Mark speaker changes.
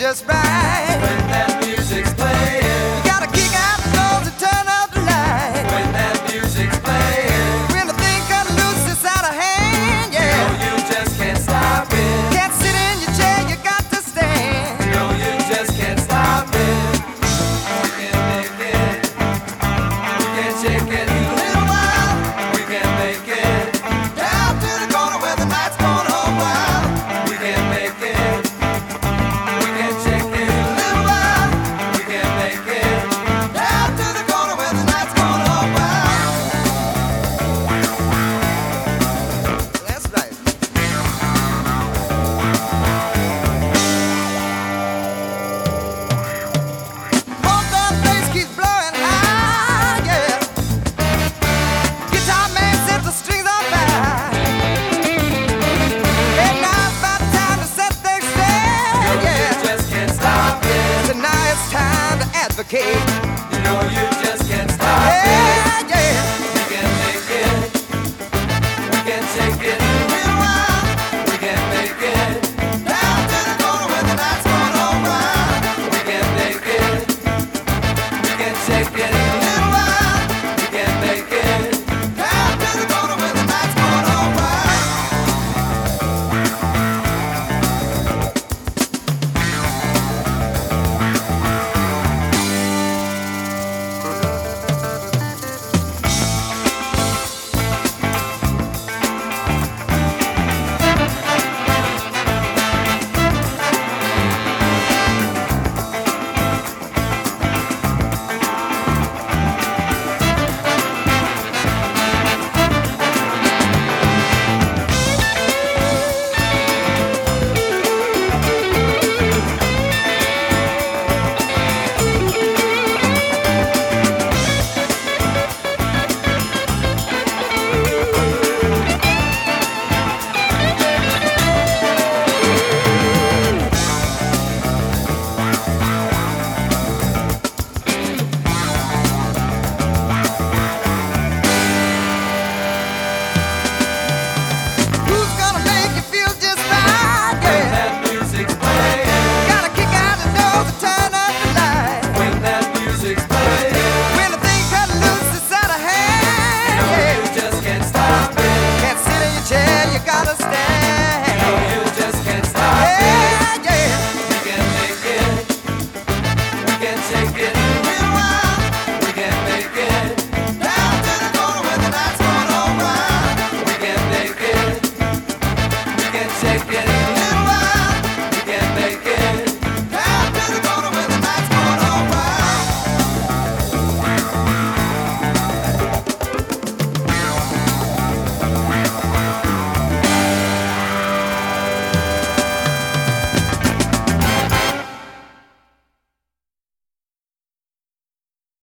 Speaker 1: just right.
Speaker 2: When that music's playing,
Speaker 1: You gotta kick out the doors and turn out the light.
Speaker 2: when that music's playing,
Speaker 1: When the thing comes loose, it's out of hand,
Speaker 2: no,
Speaker 1: yeah.
Speaker 2: you just can't stop it.
Speaker 1: Can't sit in your chair, you got to stand.
Speaker 2: No, you just can't stop it. We can't make it. We can't shake it.
Speaker 1: A little while,
Speaker 2: We can't make it.
Speaker 1: down to the corner where the night's going home wild.
Speaker 2: We can't make it. We can't shake it.
Speaker 1: A little while,
Speaker 2: We can't make it.
Speaker 1: down to the corner where the night's going home wild. That's right. Hope that bass keeps blowing high, yeah. Guitar man set the strings on fire. And now it's about time to set things straight,
Speaker 2: You
Speaker 1: yeah.
Speaker 2: just can't stop it.
Speaker 1: So now it's time to advocate.
Speaker 2: You know you just can't stop it.
Speaker 1: Yeah, yeah.
Speaker 2: We can't make it. We can't shake it.
Speaker 1: Real wild,
Speaker 2: We can't make it.
Speaker 1: down to the corner where the night's going home wild.
Speaker 2: We can't make it. We can't shake it.